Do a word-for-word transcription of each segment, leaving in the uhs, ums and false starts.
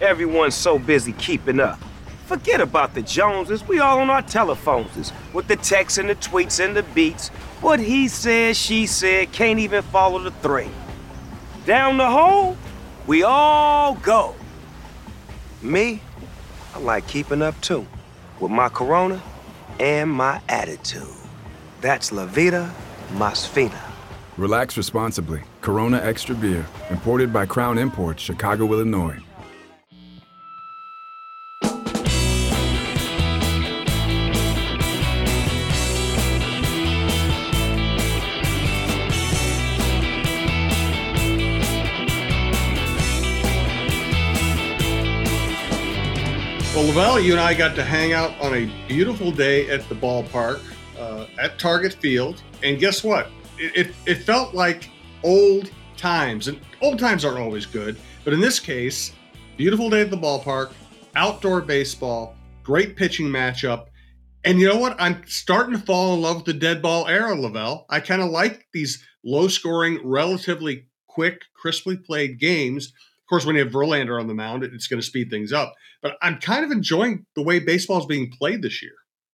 Everyone's so busy keeping up. Forget about the Joneses, we all on our telephones with the texts and the tweets and the beats. What he said, she said, can't even follow the thread. Down the hole, we all go. Me, I like keeping up too, with my Corona and my attitude. That's La Vida Más Fina. Relax responsibly. Corona Extra Beer, imported by Crown Imports, Chicago, Illinois. Well, Lavelle, you and I got to hang out on a beautiful day at the ballpark, uh, at Target Field. And guess what? It, it, it felt like old times. And old times aren't always good. But in this case, beautiful day at the ballpark, outdoor baseball, great pitching matchup. And you know what? I'm starting to fall in love with the dead ball era, Lavelle. I kind of like these low-scoring, relatively quick, crisply played games. Of course, when you have Verlander on the mound, it's going to speed things up. But I'm kind of enjoying the way baseball is being played this year.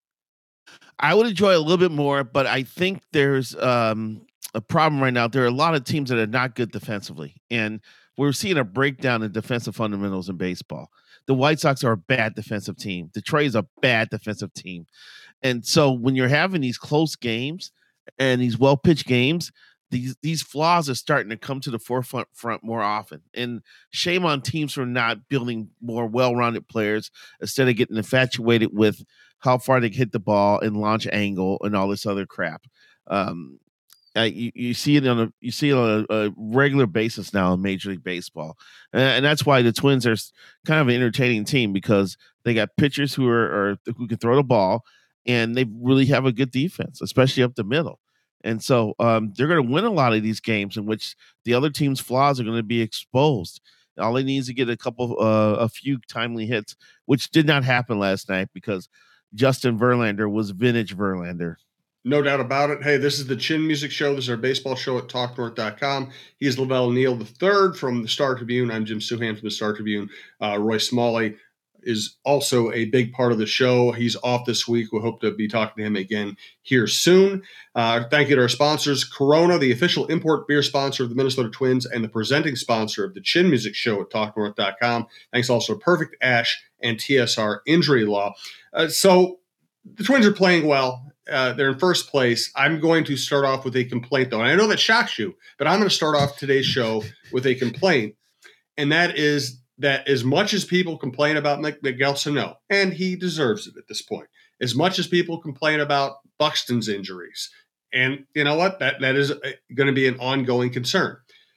I would enjoy a little bit more, but I think there's um, a problem right now. There are a lot of teams that are not good defensively, and we're seeing a breakdown in defensive fundamentals in baseball. The White Sox are a bad defensive team. Detroit is a bad defensive team. And so when you're having these close games and these well-pitched games, These these flaws are starting to come to the forefront front more often. And shame on teams for not building more well-rounded players instead of getting infatuated with how far they can hit the ball and launch angle and all this other crap. Um, uh, you, you see it on a you see it on a, a regular basis now in Major League Baseball, and, and that's why the Twins are kind of an entertaining team because they got pitchers who are, are who can throw the ball, and they really have a good defense, especially up the middle. And so um, they're going to win a lot of these games in which the other team's flaws are going to be exposed. All they need is to get a couple, uh, a few timely hits, which did not happen last night because Justin Verlander was vintage Verlander. No doubt about it. Hey, this is the Chin Music Show. This is our baseball show at talk north dot com. He's Lavelle Neal the third from the Star Tribune. I'm Jim Suhan from the Star Tribune. Uh, Roy Smalley is also a big part of the show. He's off this week. We hope to be talking to him again here soon. Uh, thank you to our sponsors, Corona, the official import beer sponsor of the Minnesota Twins and the presenting sponsor of the Chin Music Show at talk north dot com. Thanks also to Perfect Ash and T S R Injury Law. Uh, so the Twins are playing well. Uh, they're in first place. I'm going to start off with a complaint, though. And I know that shocks you, but I'm going to start off today's show with a complaint, and that is that as much as people complain about Miguel Sano, and he deserves it at this point, as much as people complain about Buxton's injuries, and you know what? That that is going to be an ongoing concern.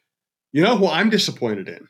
You know who I'm disappointed in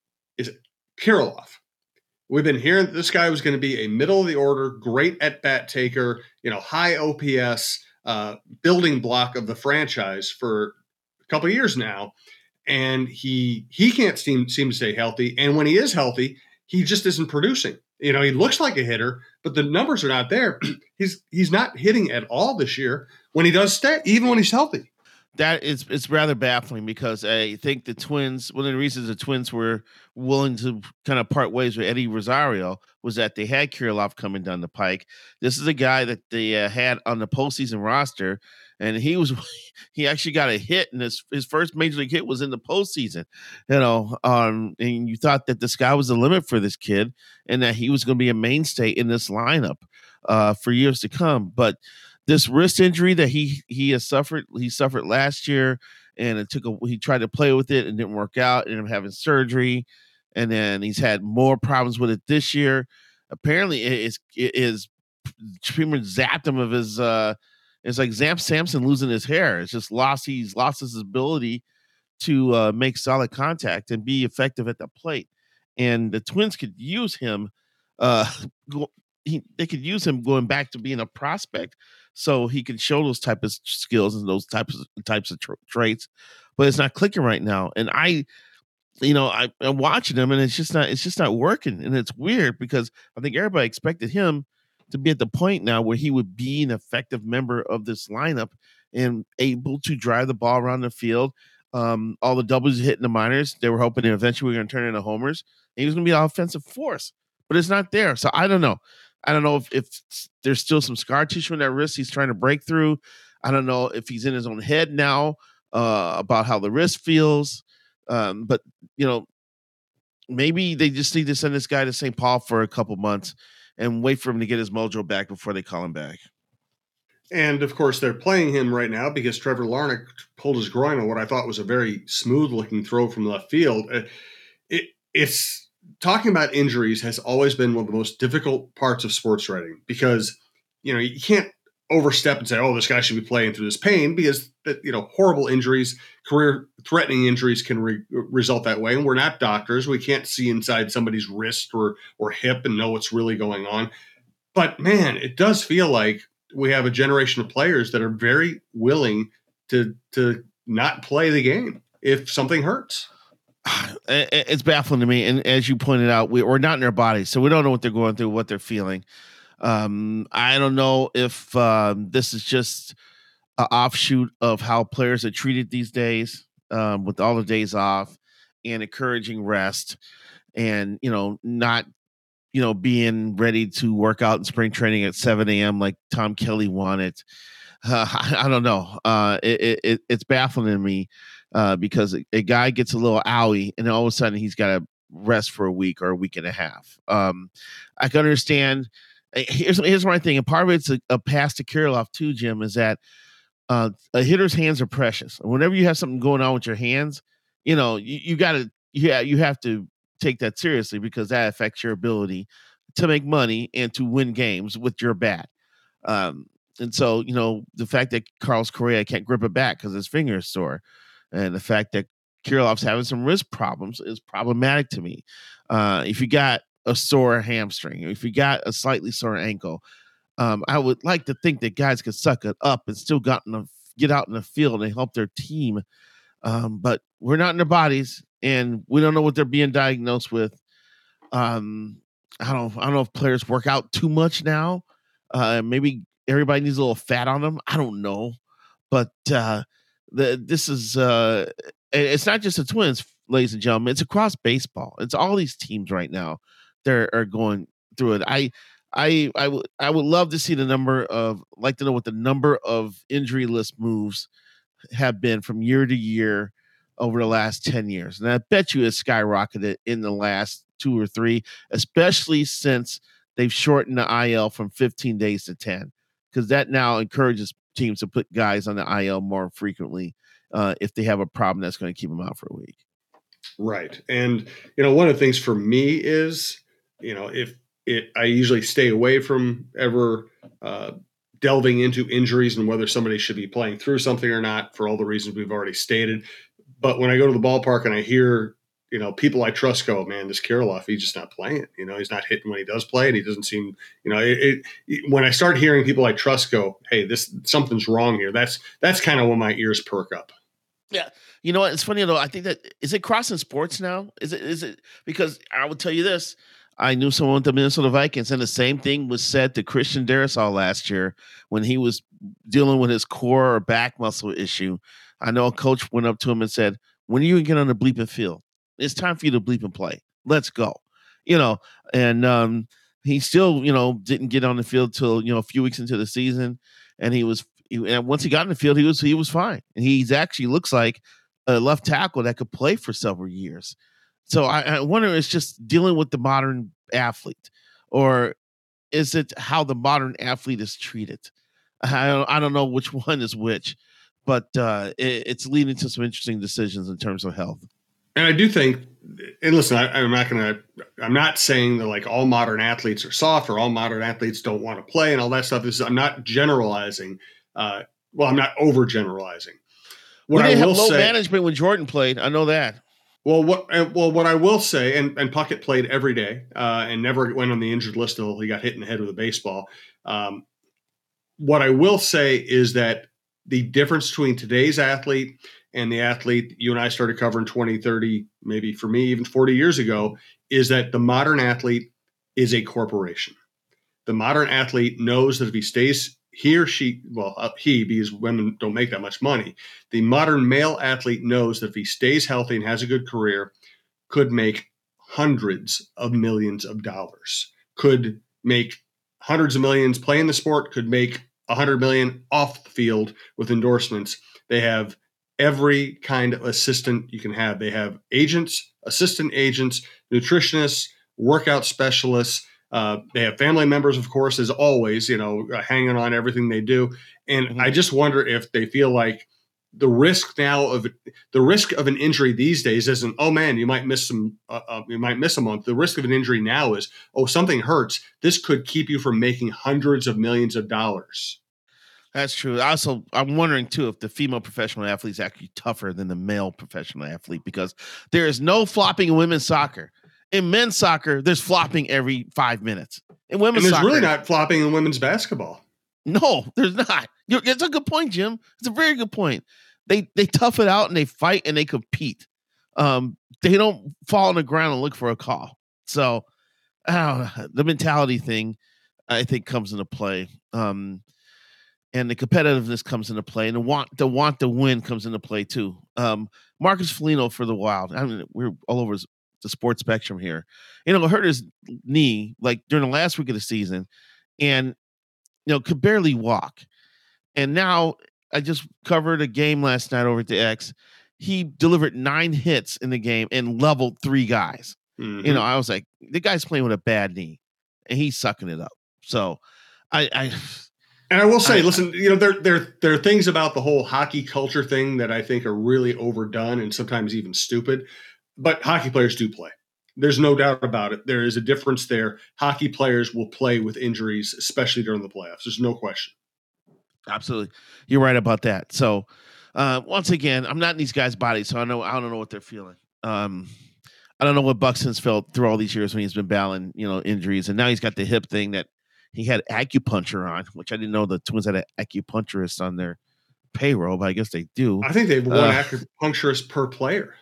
is Kirilloff. We've been hearing that this guy was going to be a middle-of-the-order, great at-bat taker, you know, high O P S, uh, building block of the franchise for a couple of years now. And he he can't seem, seem to stay healthy. And when he is healthy, he just isn't producing. You know, he looks like a hitter, but the numbers are not there. he's he's not hitting at all this year when he does stay, even when he's healthy. That is it's rather baffling because I think the Twins, one of the reasons the Twins were willing to kind of part ways with Eddie Rosario was that they had Kirilloff coming down the pike. This is a guy that they uh, had on the postseason roster, and he was he actually got a hit, and his his first major league hit was in the postseason. You know, um, and you thought that the sky was the limit for this kid, and that he was going to be a mainstay in this lineup uh, for years to come, but. This wrist injury that he he has suffered, he suffered last year, and it took a, he tried to play with it and didn't work out, and ended up having surgery, and then he's had more problems with it this year. Apparently, it is it is pretty much zapped him of his. Uh, it's like Zamp Sampson losing his hair. It's just lost. He's lost his ability to uh, make solid contact and be effective at the plate. And the Twins could use him. Uh, go, he, they could use him going back to being a prospect. So he can show those type of skills and those types of types of tra- traits, but it's not clicking right now. And I, you know, I, I'm watching him, and it's just not, it's just not working. And it's weird because I think everybody expected him to be at the point now where he would be an effective member of this lineup and able to drive the ball around the field. Um, all the doubles hitting the minors, they were hoping that eventually we were going to turn into homers. And he was going to be an offensive force, but it's not there. So I don't know. I don't know if, if there's still some scar tissue in that wrist he's trying to break through. I don't know if he's in his own head now uh, about how the wrist feels. Um, but, you know, maybe they just need to send this guy to Saint Paul for a couple months and wait for him to get his mojo back before they call him back. And, of course, they're playing him right now because Trevor Larnach pulled his groin on what I thought was a very smooth-looking throw from left field. It, it's talking about injuries has always been one of the most difficult parts of sports writing because, you know, you can't overstep and say, oh, this guy should be playing through this pain because, you know, horrible injuries, career-threatening injuries can re- result that way. And we're not doctors. We can't see inside somebody's wrist or or hip and know what's really going on. But, man, it does feel like we have a generation of players that are very willing to to not play the game if something hurts. It's baffling to me. And as you pointed out, we, we're not in their bodies, so we don't know what they're going through, what they're feeling. Um, I don't know if um, this is just an offshoot of how players are treated these days um, with all the days off and encouraging rest and, you know, not you know, being ready to work out in spring training at seven a.m. like Tom Kelly wanted. Uh, I, I don't know. Uh, it, it, it's baffling to me uh, because a, a guy gets a little owie and all of a sudden he's got to rest for a week or a week and a half. Um, I can understand. Here's, here's my thing. And part of it's a, a pass to Kirilloff too, Jim, is that uh, a hitter's hands are precious. Whenever you have something going on with your hands, you know, you, you got to, yeah, you have to take that seriously because that affects your ability to make money and to win games with your bat. Um, and so, you know, the fact that Carlos Correa can't grip it back because his finger is sore and the fact that Kirilloff's having some wrist problems is problematic to me. Uh, if you got a sore hamstring, or if you got a slightly sore ankle, um, I would like to think that guys could suck it up and still got in the, get out in the field and help their team. Um, but we're not in their bodies. And we don't know what they're being diagnosed with. Um, I don't. I don't know if players work out too much now. Uh, maybe everybody needs a little fat on them. I don't know, but uh, the this is. Uh, it's not just the Twins, ladies and gentlemen. It's across baseball. It's all these teams right now. They are going through it. I. I I would I would love to see the number of like to know what the number of injury list moves have been from year to year over the last ten years. And I bet you it's skyrocketed in the last two or three, especially since they've shortened the I L from fifteen days to ten, because that now encourages teams to put guys on the I L more frequently uh, if they have a problem that's going to keep them out for a week. Right. And, you know, one of the things for me is, you know, if it, I usually stay away from ever uh, delving into injuries and whether somebody should be playing through something or not for all the reasons we've already stated. But when I go to the ballpark and I hear, you know, people I trust go, man, this Kirilloff, he's just not playing. You know, he's not hitting when he does play, and he doesn't seem, you know, it, it, when I start hearing people I trust go, hey, this something's wrong here. That's that's kind of when my ears perk up. Yeah, you know what? It's funny though. I think that is it crossing sports now. Is it? Is it? Because I will tell you this. I knew someone with the Minnesota Vikings, and the same thing was said to Christian Darrisaw last year when he was dealing with his core or back muscle issue. I know a coach went up to him and said, when are you going to get on the bleeping field? It's time for you to bleep and play. Let's go. You know, and um, he still, you know, didn't get on the field till, you know, a few weeks into the season. And he was, he, and once he got in the field, he was, he was fine. And he's actually looks like a left tackle that could play for several years. So I, I wonder, it's just dealing with the modern athlete, or is it how the modern athlete is treated? I don't, I don't know which one is which, but uh, it, it's leading to some interesting decisions in terms of health. And I do think, and listen, I, I'm not going to, I'm not saying that like all modern athletes are soft or all modern athletes don't want to play and all that stuff. This is, I'm not generalizing. Uh, well, I'm not overgeneralizing. What we didn't I will have low say, management when Jordan played. I know that. Well, what well what I will say, and, and Puckett played every day uh, and never went on the injured list until he got hit in the head with a baseball. Um, what I will say is that the difference between today's athlete and the athlete you and I started covering twenty, thirty, maybe for me, even forty years ago, is that the modern athlete is a corporation. The modern athlete knows that if he stays he or she, well, uh, he, because women don't make that much money, the modern male athlete knows that if he stays healthy and has a good career, could make hundreds of millions of dollars, could make hundreds of millions playing the sport, could make a hundred million off the field with endorsements. They have every kind of assistant you can have. They have agents, assistant agents, nutritionists, workout specialists. Uh, they have family members, of course, as always, you know, uh, hanging on everything they do. And mm-hmm. I just wonder if they feel like the risk now of the risk of an injury these days isn't, oh man, you might miss some, uh, uh, you might miss a month. The risk of an injury now is, oh, something hurts. This could keep you from making hundreds of millions of dollars. That's true. Also, I'm wondering too if the female professional athlete is actually tougher than the male professional athlete, because there is no flopping in women's soccer. In men's soccer, there's flopping every five minutes. In women's and there's soccer, really not flopping in women's basketball. No, there's not. You're, it's a good point, Jim. It's a very good point. They they tough it out and they fight and they compete. Um, they don't fall on the ground and look for a call. So, I don't know, the mentality thing, I think, comes into play. Um, and the competitiveness comes into play, and the want the want to win comes into play too. Um, Marcus Foligno for the Wild. I mean, we're all over the sports spectrum here. You know, hurt his knee like during the last week of the season, and you know, could barely walk. And now I just covered a game last night over at the X. He delivered nine hits in the game and leveled three guys. Mm-hmm. You know, I was like, the guy's playing with a bad knee, and he's sucking it up. So, I. I And I will say, I, listen, you know, there, there, there are things about the whole hockey culture thing that I think are really overdone and sometimes even stupid. But hockey players do play. There's no doubt about it. There is a difference there. Hockey players will play with injuries, especially during the playoffs. There's no question. Absolutely. You're right about that. So, uh, once again, I'm not in these guys' bodies, so I know I don't know what they're feeling. Um, I don't know what Buxton's felt through all these years when he's been battling, you know, injuries, and now he's got the hip thing that he had acupuncture on, which I didn't know the Twins had an acupuncturist on their payroll, but I guess they do. I think they have one uh, acupuncturist per player.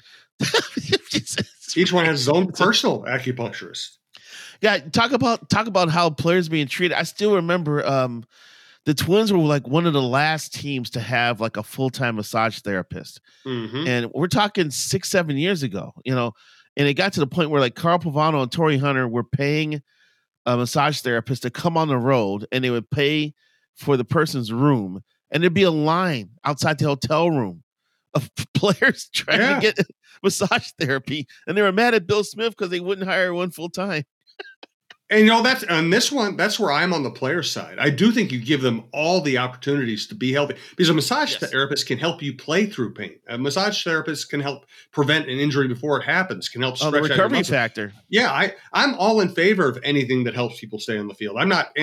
Each one has his own personal acupuncturist. Yeah, talk about talk about how players being treated. I still remember um, the Twins were like one of the last teams to have like a full-time massage therapist. Mm-hmm. And we're talking six, seven years ago, you know, and it got to the point where like Carl Pavano and Torrey Hunter were paying a massage therapist to come on the road, and they would pay for the person's room, and there'd be a line outside the hotel room of players trying yeah. to get massage therapy, and they were mad at Bill Smith because they wouldn't hire one full time. And you know, that's on this one, that's where I'm on the player side. I do think you give them all the opportunities to be healthy, because a massage yes. therapist can help you play through pain. A massage therapist can help prevent an injury before it happens, can help stretch oh, the recovery out factor. Yeah, I, I'm all in favor of anything that helps people stay on the field. I'm not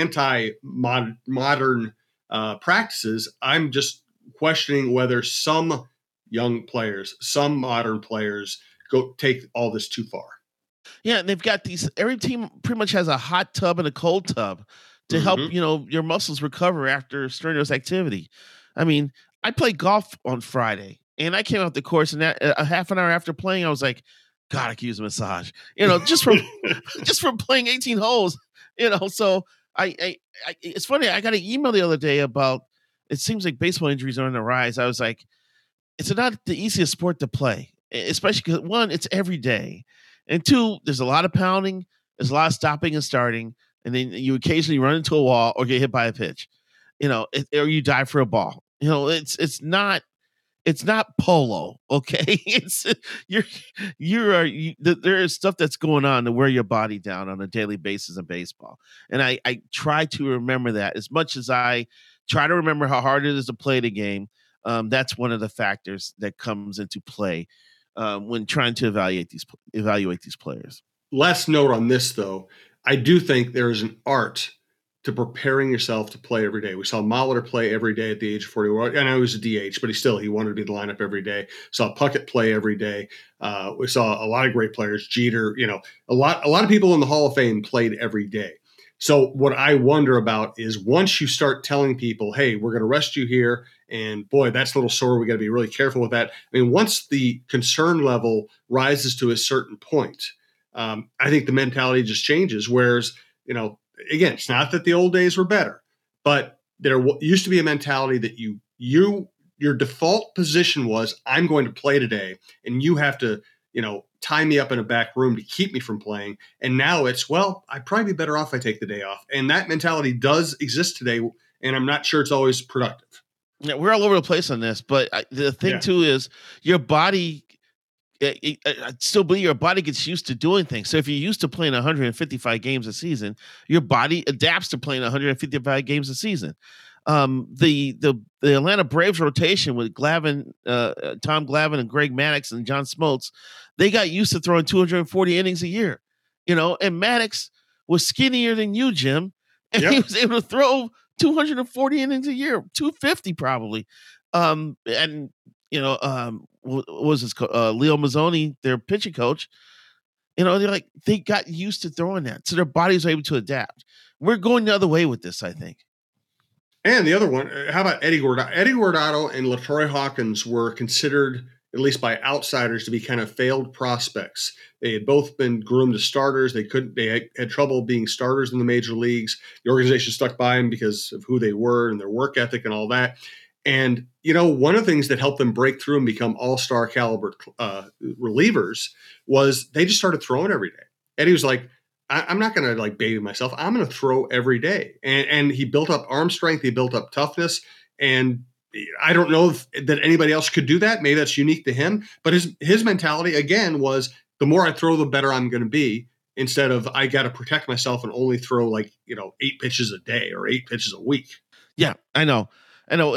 anti-modern uh, practices. I'm just questioning whether some young players, some modern players go take all this too far. Yeah, and they've got these, every team pretty much has a hot tub and a cold tub to mm-hmm. help, you know, your muscles recover after strenuous activity. I mean, I played golf on Friday, and I came out the course, and that, a half an hour after playing, I was like, God, I could use a massage. You know, just from just from playing eighteen holes, you know. So I, I, I it's funny, I got an email the other day about, it seems like baseball injuries are on the rise. I was like, it's not the easiest sport to play, especially because, one, it's every day. And two, there's a lot of pounding, there's a lot of stopping and starting, and then you occasionally run into a wall or get hit by a pitch, you know, it, or you dive for a ball. You know, it's it's not it's not polo, okay? It's you're you are you, there is stuff that's going on to wear your body down on a daily basis in baseball, and I I try to remember that as much as I try to remember how hard it is to play the game. Um, that's one of the factors that comes into play Um, when trying to evaluate these evaluate these players. Last note on this, though, I do think there is an art to preparing yourself to play every day. We saw Molitor play every day at the age of forty. I know he was a D H, but he still he wanted to be in the lineup every day. Saw Puckett play every day. Uh, we saw a lot of great players. Jeter, you know, a lot a lot of people in the Hall of Fame played every day. So what I wonder about is once you start telling people, hey, we're going to rest you here, and boy, that's a little sore, we got to be really careful with that. I mean, once the concern level rises to a certain point, um, I think the mentality just changes. Whereas, you know, again, it's not that the old days were better, but there w- used to be a mentality that you you your default position was I'm going to play today, and you have to, you know, tie me up in a back room to keep me from playing. And now it's, well, I'd probably be better off if I take the day off. And that mentality does exist today, and I'm not sure it's always productive. Yeah, we're all over the place on this, but I, the thing Yeah. too is your body. It, it, I still believe your body gets used to doing things. So if you're used to playing one hundred fifty-five games a season, your body adapts to playing one hundred fifty-five games a season. Um, the the the Atlanta Braves rotation with Glavine, uh, Tom Glavine, and Greg Maddux and John Smoltz, they got used to throwing two hundred forty innings a year. You know, and Maddux was skinnier than you, Jim, and Yep. he was able to throw two hundred forty innings a year, two hundred fifty probably. Um, and you know, um, what was his co- uh, Leo Mazzoni, their pitching coach? You know, they're like they got used to throwing that, so their bodies are able to adapt. We're going the other way with this, I think. And the other one, uh, how about Eddie Guardado? Eddie Guardado and LaTroy Hawkins were considered, at least by outsiders, to be kind of failed prospects. They had both been groomed as starters. They couldn't. They had, had trouble being starters in the major leagues. The organization stuck by them because of who they were and their work ethic and all that. And, you know, one of the things that helped them break through and become all-star caliber uh, relievers was they just started throwing every day. Eddie was like, I- I'm not going to like baby myself. I'm going to throw every day. And, and he built up arm strength. He built up toughness. And I don't know if, that anybody else could do that. Maybe that's unique to him. But his his mentality, again, was the more I throw, the better I'm going to be, instead of I got to protect myself and only throw like, you know, eight pitches a day or eight pitches a week. Yeah, I know. I know.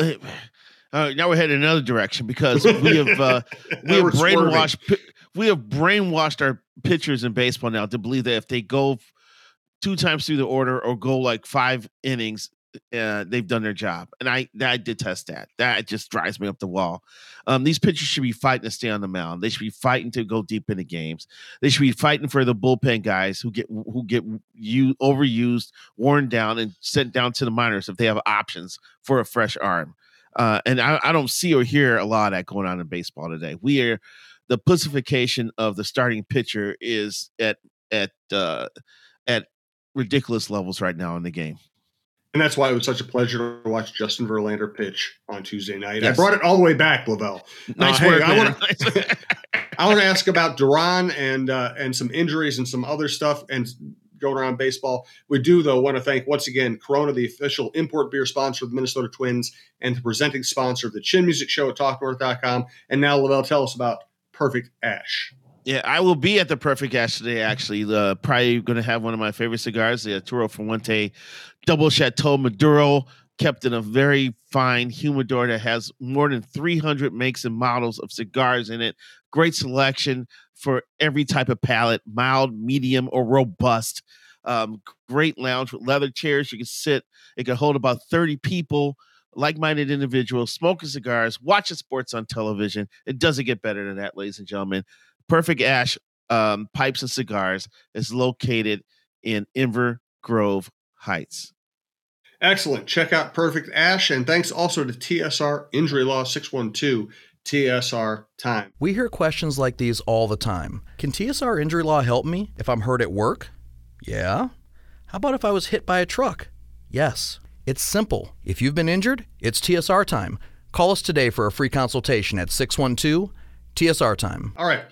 Uh, now we're heading another direction because we have uh, we have We're swerving. brainwashed pi- we have brainwashed our pitchers in baseball now to believe that if they go f- two times through the order or go like five innings, uh, they've done their job. And I I detest that. That just drives me up the wall. Um, these pitchers should be fighting to stay on the mound. They should be fighting to go deep into games. They should be fighting for the bullpen guys who get who get you overused, worn down, and sent down to the minors if they have options for a fresh arm. Uh, and I, I don't see or hear a lot of that going on in baseball today. We are the pussification of the starting pitcher is at at uh, at ridiculous levels right now in the game. And that's why it was such a pleasure to watch Justin Verlander pitch on Tuesday night. Yes. I brought it all the way back, Lavelle. Nice Uh, hey, work, I man. wanna- I want to ask about Duran and uh, and some injuries and some other stuff and going around baseball. We do, though, want to thank once again Corona, the official import beer sponsor of the Minnesota Twins and the presenting sponsor of the Chin Music Show at talk north dot com. And now, Lavelle, tell us about Perfect Ash. Yeah, I will be at the Perfect Ash today, actually. Uh, probably going to have one of my favorite cigars, the Arturo Fuente Double Chateau Maduro, kept in a very fine humidor that has more than three hundred makes and models of cigars in it. Great selection for every type of palate, mild, medium, or robust. Um, great lounge with leather chairs. You can sit. It can hold about thirty people, like-minded individuals, smoking cigars, watching sports on television. It doesn't get better than that, ladies and gentlemen. Perfect Ash um, Pipes and Cigars is located in Inver Grove Heights. Excellent. Check out Perfect Ash. And thanks also to T S R Injury Law six one two T S R Time. We hear questions like these all the time. Can T S R Injury Law help me if I'm hurt at work? Yeah. How about if I was hit by a truck? Yes. It's simple. If you've been injured, it's T S R time. Call us today for a free consultation at six one two T S R time. All right.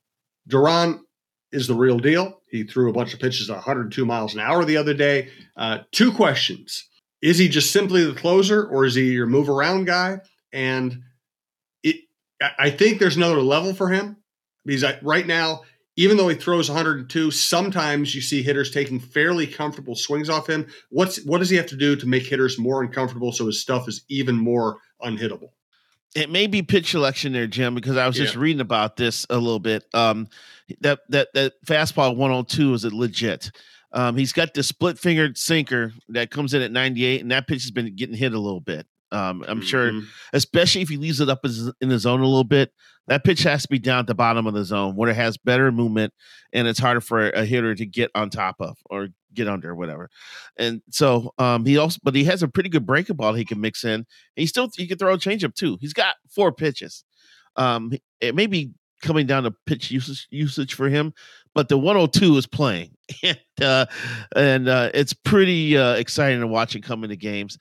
Duran is the real deal. He threw a bunch of pitches at one hundred two miles an hour the other day. Uh, two questions. Is he just simply the closer, or is he your move around guy? And it, I think there's another level for him because I, right now, even though he throws one hundred two, sometimes you see hitters taking fairly comfortable swings off him. What's what does he have to do to make hitters more uncomfortable so his stuff is even more unhittable? It may be pitch selection there, Jim, because I was just Yeah. reading about this a little bit. Um, that that that fastball one oh two is legit. Um, he's got the split fingered sinker that comes in at ninety-eight, and that pitch has been getting hit a little bit. Um, I'm sure, Mhm. especially if he leaves it up in the zone a little bit, that pitch has to be down at the bottom of the zone where it has better movement and it's harder for a hitter to get on top of or get under or whatever. And so um, he also, but he has a pretty good breaking ball he can mix in. He still, he can throw a changeup too. He's got four pitches. Um, it may be coming down to pitch usage usage for him, but the one oh two is playing and, uh, and uh, it's pretty uh, exciting to watch him come into games.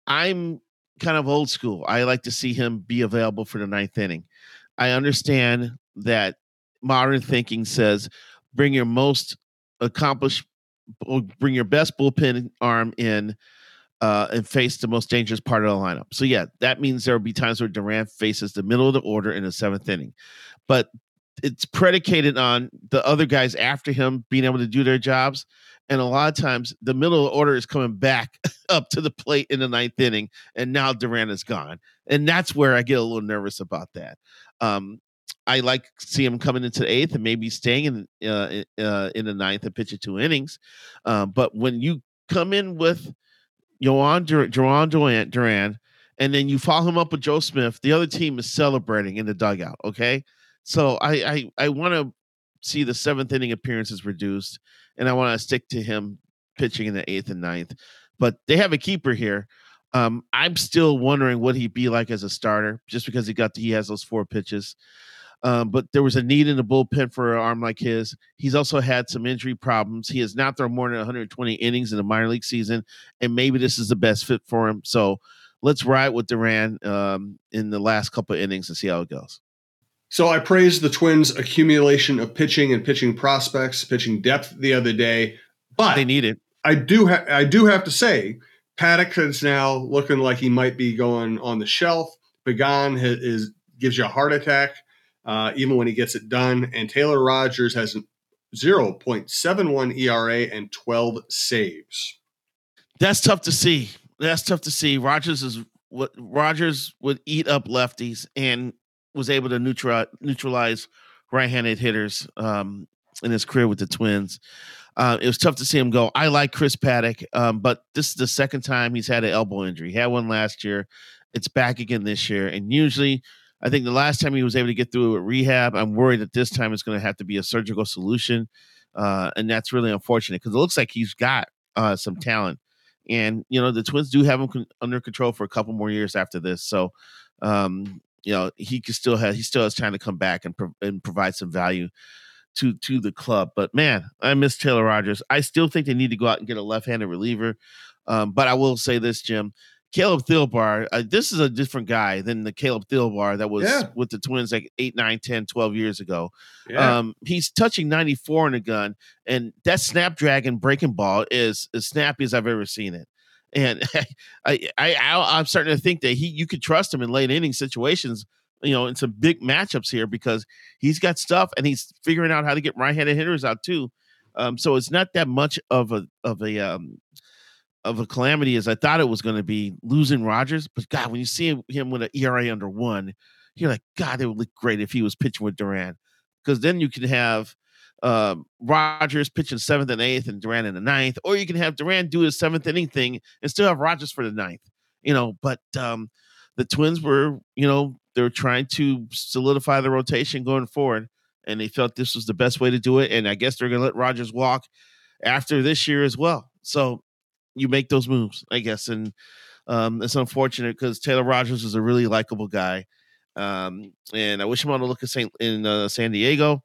I'm kind of old school. I like to see him be available for the ninth inning. I understand that modern thinking says bring your most accomplished, bring your best bullpen arm in uh, and face the most dangerous part of the lineup. So, yeah, that means there will be times where Duran faces the middle of the order in the seventh inning. But it's predicated on the other guys after him being able to do their jobs. And a lot of times the middle of the order is coming back up to the plate in the ninth inning, and now Duran is gone. And that's where I get a little nervous about that. Um, I like to see him coming into the eighth and maybe staying in uh, uh, in the ninth and pitching two innings. Um, but when you come in with Jhoan Dur- Jhoan Duran, Duran, and then you follow him up with Joe Smith, the other team is celebrating in the dugout, okay? So I I, I want to see the seventh inning appearances reduced, and I want to stick to him pitching in the eighth and ninth. But they have a keeper here. Um, I'm still wondering what he'd be like as a starter, just because he got the, he has those four pitches. Um, but there was a need in the bullpen for an arm like his. He's also had some injury problems. He has not thrown more than one hundred twenty innings in the minor league season, and maybe this is the best fit for him. So let's ride with Duran um, in the last couple of innings and see how it goes. So I praised the Twins' accumulation of pitching and pitching prospects, pitching depth the other day, but they need it. I do ha- I do have to say, Paddock is now looking like he might be going on the shelf. Pagan is, is gives you a heart attack uh, even when he gets it done, and Taylor Rogers has a zero point seven one E R A and twelve saves. That's tough to see. That's tough to see. Rogers is what Rogers would eat up lefties and was able to neutral, neutralize right-handed hitters um, in his career with the Twins. Uh, it was tough to see him go. I like Chris Paddock, um, but this is the second time he's had an elbow injury. He had one last year. It's back again this year. And usually, I think the last time he was able to get through it with rehab, I'm worried that this time it's going to have to be a surgical solution. Uh, and that's really unfortunate because it looks like he's got uh, some talent. And, you know, the Twins do have him con- under control for a couple more years after this. So, um, you know, he can still have, he still has time to come back and, pro- and provide some value to, to the club. But man, I miss Taylor Rogers. I still think they need to go out and get a left-handed reliever. Um, but I will say this, Jim, Caleb Thielbar, uh, this is a different guy than the Caleb Thielbar that was yeah. with the Twins like eight, nine, ten, twelve years ago. Yeah. Um, he's touching ninety-four in a gun, and that Snapdragon breaking ball is as snappy as I've ever seen it. And I, I, I, I'm starting to think that he, you could trust him in late inning situations, you know, in some big matchups here because he's got stuff and he's figuring out how to get right-handed hitters out too. Um, so it's not that much of a of a um, of a calamity as I thought it was going to be losing Rogers. But God, when you see him, him with an E R A under one, you're like, God, it would look great if he was pitching with Duran, because then you can have um, Rogers pitching seventh and eighth and Duran in the ninth, or you can have Duran do his seventh inning thing and still have Rogers for the ninth, you know, but um, the Twins were, you know, they're trying to solidify the rotation going forward, and they felt this was the best way to do it. And I guess they're going to let Rogers walk after this year as well. So you make those moves, I guess. And um, it's unfortunate because Taylor Rogers is a really likable guy. Um, and I wish him on the look at Saint in uh, San Diego.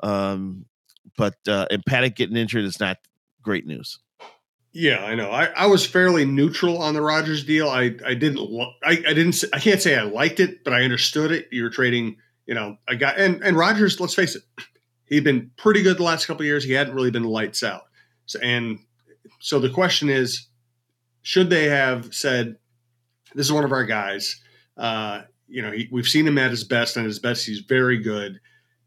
Um, but uh, and Paddock getting injured is not great news. Yeah, I know. I, I was fairly neutral on the Rogers deal. I, I didn't lo- I, I didn't I can't say I liked it, but I understood it. You're trading, you know, a guy and, and Rogers, let's face it, he'd been pretty good the last couple of years. He hadn't really been lights out. So and so the question is, should they have said, this is one of our guys, uh, you know, he, we've seen him at his best, and at his best he's very good.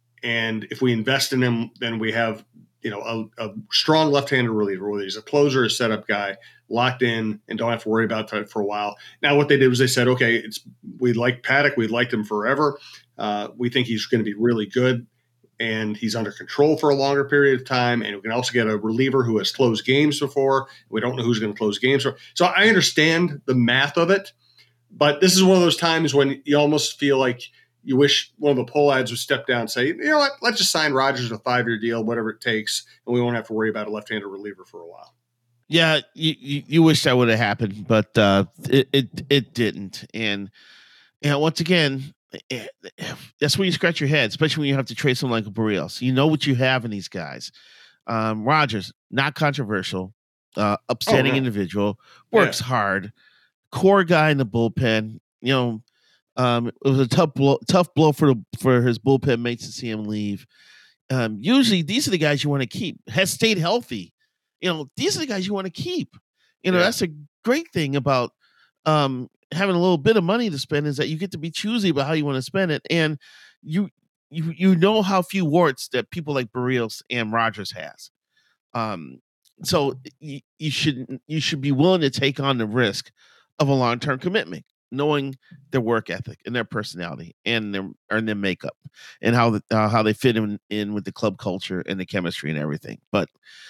And if we invest in him, then we have, you know, a, a strong left-handed reliever, whether he's a closer or a setup guy, locked in and don't have to worry about that for a while. Now, what they did was they said, okay, it's we like Paddock. We'd liked him forever. Uh, we think he's going to be really good, and he's under control for a longer period of time. And we can also get a reliever who has closed games before. We don't know who's going to close games for. So I understand the math of it, but this is one of those times when you almost feel like you wish one of the poll ads would step down and say, you know what, let's just sign Rogers a five-year deal, whatever it takes, and we won't have to worry about a left-handed reliever for a while. Yeah, you, you, you wish that would have happened, but uh, it, it it didn't. And you know, once again, it, that's where you scratch your head, especially when you have to trade someone like Barrios. You know what you have in these guys. Um, Rogers, not controversial, uh, upstanding oh, no. individual, works yeah. hard, core guy in the bullpen. You know, um, it was a tough blow, tough blow for the, for his bullpen mates to see him leave. Um, usually, these are the guys you want to keep. Has stayed healthy. You know, these are the guys you want to keep. You know, yeah. That's a great thing about um, having a little bit of money to spend is that you get to be choosy about how you want to spend it, and you you you know how few warts that people like Berrios and Rogers has. Um, so you, you should you should be willing to take on the risk of a long term commitment, knowing their work ethic and their personality and their and their makeup and how the, uh, how they fit in, in with the club culture and the chemistry and everything. But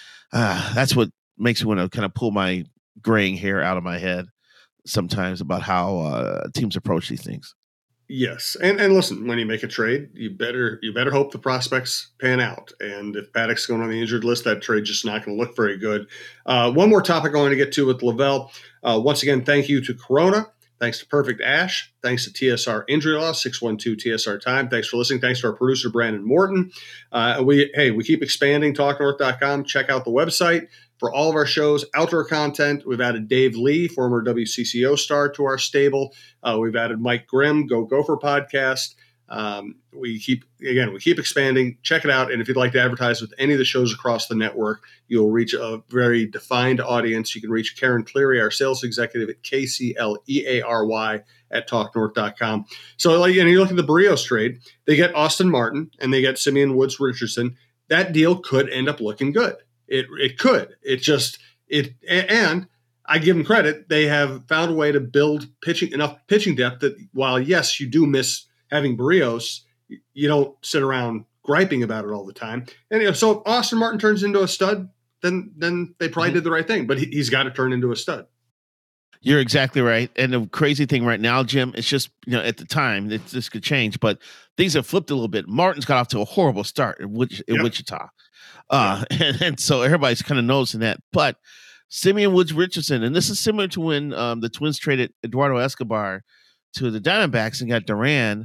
uh, that's what makes me want to kind of pull my graying hair out of my head sometimes about how uh, teams approach these things. Yes, and and listen, when you make a trade, you better you better hope the prospects pan out. And if Paddock's going on the injured list, that trade's just not going to look very good. Uh, one more topic I want to get to with Lavelle. Uh, once again, thank you to Corona. Thanks to Perfect Ash. Thanks to T S R Injury Law, six one two T S R Time. Thanks for listening. Thanks to our producer, Brandon Morton. Uh, we Hey, we keep expanding, talk north dot com. Check out the website for all of our shows, outdoor content. We've added Dave Lee, former W C C O star, to our stable. Uh, we've added Mike Grimm, Go Gopher podcast. Um, we keep, again, we keep expanding. Check it out. And if you'd like to advertise with any of the shows across the network, you'll reach a very defined audience. You can reach Karen Cleary, our sales executive at K C L E A R Y at talk north dot com. So, like, and you look at the Berrios trade, they get Austin Martin and they get Simeon Woods Richardson. That deal could end up looking good. It it could. It just it and I give them credit. They have found a way to build pitching enough pitching depth that while yes, you do miss having Berrios, you don't sit around griping about it all the time. And you know, so if Austin Martin turns into a stud, then then they probably mm-hmm. did the right thing. But he, he's got to turn into a stud. You're exactly right. And the crazy thing right now, Jim, it's just, you know, at the time, it, this could change, but things have flipped a little bit. Martin's got off to a horrible start in, Wich- in yep. Wichita. Uh, yeah. and, and so everybody's kind of noticing that. But Simeon Woods Richardson, and this is similar to when um, the Twins traded Eduardo Escobar to the Diamondbacks and got Duran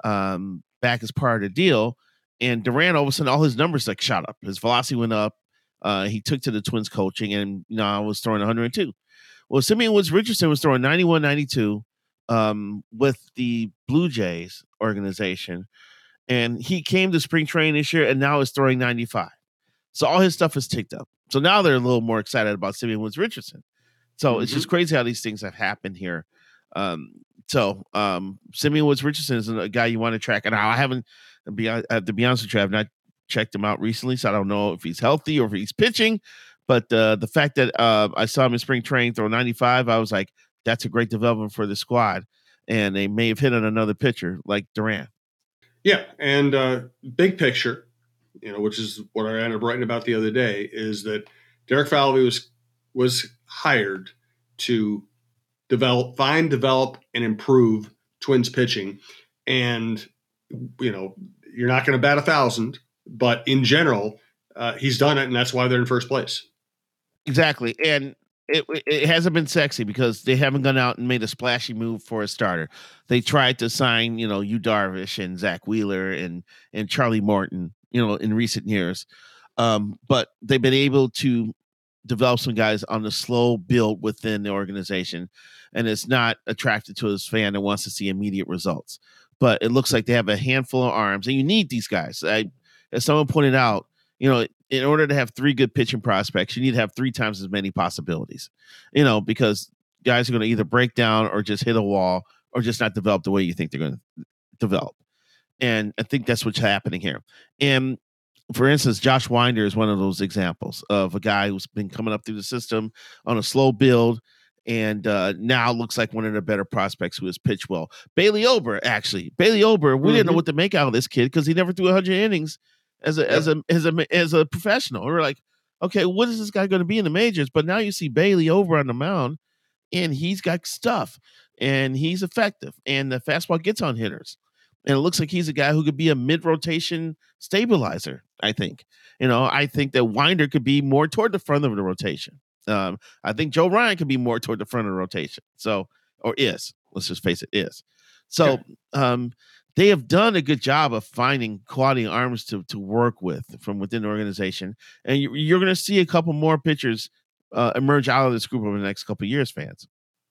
um, back as part of the deal. And Duran, all of a sudden, all his numbers like shot up. His velocity went up. Uh, he took to the Twins coaching, and you know, I was throwing one hundred two. Well, Simeon Woods Richardson was throwing ninety-one, ninety-two um, with the Blue Jays organization. And he came to spring training this year and now is throwing ninety-five. So all his stuff is ticked up. So now they're a little more excited about Simeon Woods Richardson. So mm-hmm. it's just crazy how these things have happened here. Um, so um, Simeon Woods Richardson is a guy you want to track. And I haven't, to be, uh, to be honest with you, I've not checked him out recently. So I don't know if he's healthy or if he's pitching. But uh, the fact that uh, I saw him in spring training throw ninety-five, I was like, that's a great development for the squad. And they may have hit on another pitcher like Duran. Yeah, and uh, big picture, you know, which is what I ended up writing about the other day, is that Derek Falvey was was hired to develop, find, develop, and improve Twins pitching. And, you know, you're not going to bat a thousand, but in general, uh, he's done it, and that's why they're in first place. Exactly. And it it hasn't been sexy because they haven't gone out and made a splashy move for a starter. They tried to sign, you know, Yu Darvish and Zach Wheeler and and Charlie Morton, you know, in recent years. Um, but they've been able to develop some guys on the slow build within the organization, and it's not attracted to his fan that wants to see immediate results. But it looks like they have a handful of arms, and you need these guys. I, as someone pointed out, you know, in order to have three good pitching prospects, you need to have three times as many possibilities, you know, because guys are going to either break down or just hit a wall or just not develop the way you think they're going to develop. And I think that's what's happening here. And for instance, Josh Winder is one of those examples of a guy who's been coming up through the system on a slow build and uh, now looks like one of the better prospects who has pitched well. Bailey Ober, actually. Bailey Ober, we mm-hmm. didn't know what to make out of this kid because he never threw one hundred innings as a yep. as a as a as a professional. We're like, okay, what is this guy going to be in the majors? But now you see Bailey over on the mound, and he's got stuff, and he's effective, and the fastball gets on hitters, and it looks like he's a guy who could be a mid rotation stabilizer. I think, you know, I think that Winder could be more toward the front of the rotation. Um, I think Joe Ryan could be more toward the front of the rotation. So, or is let's just face it, is so. Okay. Um, They have done a good job of finding quality arms to to work with from within the organization, and you, you're going to see a couple more pitchers uh, emerge out of this group over the next couple of years, fans.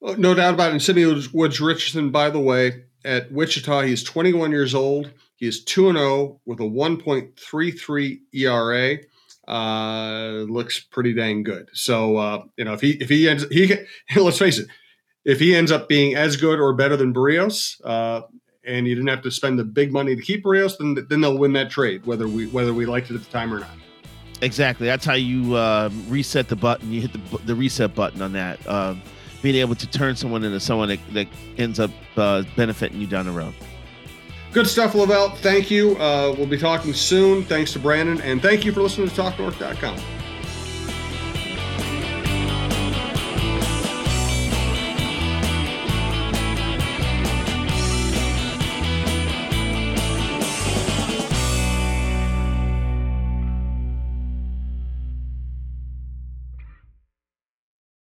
No doubt about it. And Sidney Woods Richardson, by the way, at Wichita, he's twenty-one years old. He is two and oh with a one point three three E R A. Uh, looks pretty dang good. So, uh, you know, if he, if he ends, he, let's face it, if he ends up being as good or better than Berrios, uh, and you didn't have to spend the big money to keep Berrios, then, then they'll win that trade, whether we, whether we liked it at the time or not. Exactly. That's how you uh, reset the button. You hit the, the reset button on that. Uh, being able to turn someone into someone that, that ends up uh, benefiting you down the road. Good stuff, Lavelle. Thank you. Uh, we'll be talking soon. Thanks to Brandon, and thank you for listening to talk north dot com.